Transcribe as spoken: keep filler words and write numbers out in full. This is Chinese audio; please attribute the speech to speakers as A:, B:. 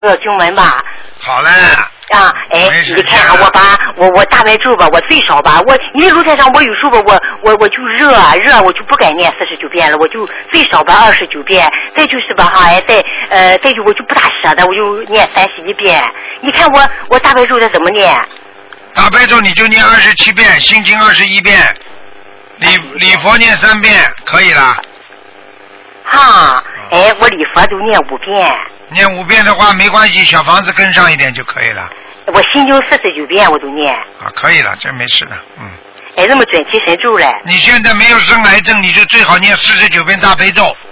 A: 呃经文吧。
B: 好嘞。
A: 啊，哎，你看啊，我把我我大白咒吧，我最少吧，我因为卢台长我有时候吧，我我我就热啊热，我就不该念四十九遍了，我就最少吧二十九遍，再就是吧哈，哎，再呃再就我就不大舍得，我就念三十一遍。你看我我大白咒的怎么念？
B: 大白咒你就念二十七遍，心经二十一遍，礼礼佛念三遍，可以了。
A: 哈，哎，我礼佛都念五遍。
B: 念五遍的话没关系，小房子跟上一点就可以了。
A: 我心经四十九遍我都念。
B: 啊，可以了，这没事的，嗯。
A: 哎，那么准提神咒嘞？
B: 你现在没有生癌症，你就最好念四十九遍大悲咒。